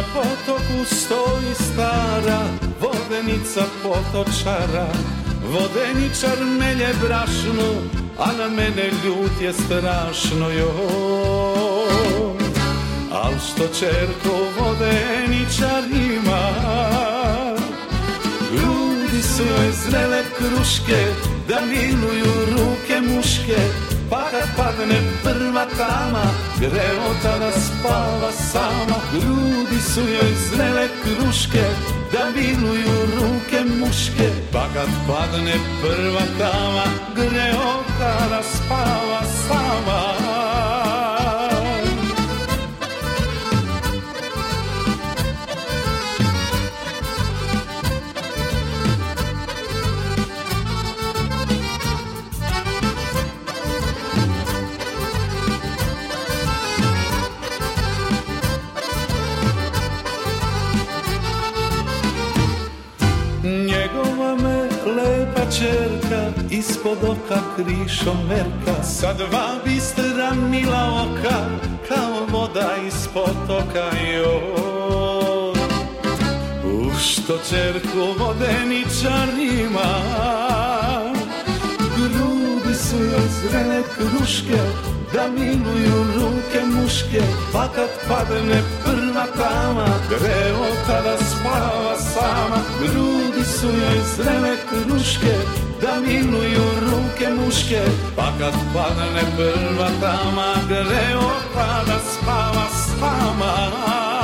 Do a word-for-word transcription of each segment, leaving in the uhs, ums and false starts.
Na potoku stoji stara vodenica potočara. Vodeničar melje brašno, a na mene ljut je strašno, joj. Al što čerko vodeničar ima, grudi su joj zrele kruške, da miluju ruke muške. Pa kad padne prva tama, greota da spava sama. Grudi su joj zrele kruške, da miluju ruke muške. Pa kad padne prva tama, greota da spava sama. Njegova me lepa čerka ispod oka krišom merka, sa dva bistra mila oka, kao voda iz potoka, joj. U što čerku vodeničar ima, grudi su joj zrele kruške, da miluju ruke muške. Pa kad padne prva tama, greota da spava sama. Grudi su joj zrele kruške, da miluju ruke muške. Pa kad padne prva tama, greota da spava sama.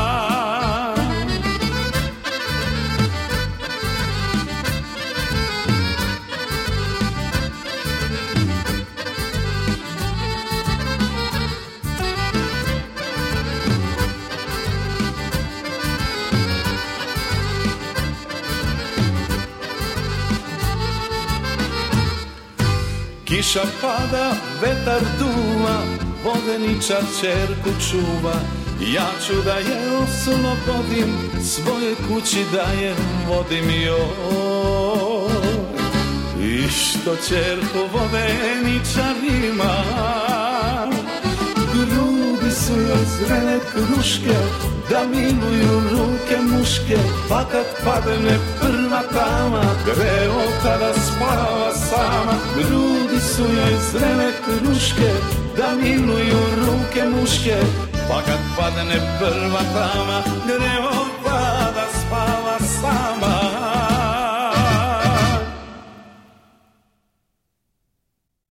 Kiša pada, vetar duva, vodeničar čerku čuva. Ja ću da je oslobodim, svoje kući da je vodim, joj. I što čerku vodeničar ima, grudi su joj zrele kruške, da miluju ruke muške. Pa kad padne prva tama, greota da spava sama. Grudi su joj zrele kruške, da miluju ruke muške. Pa kad padne prva tama, greota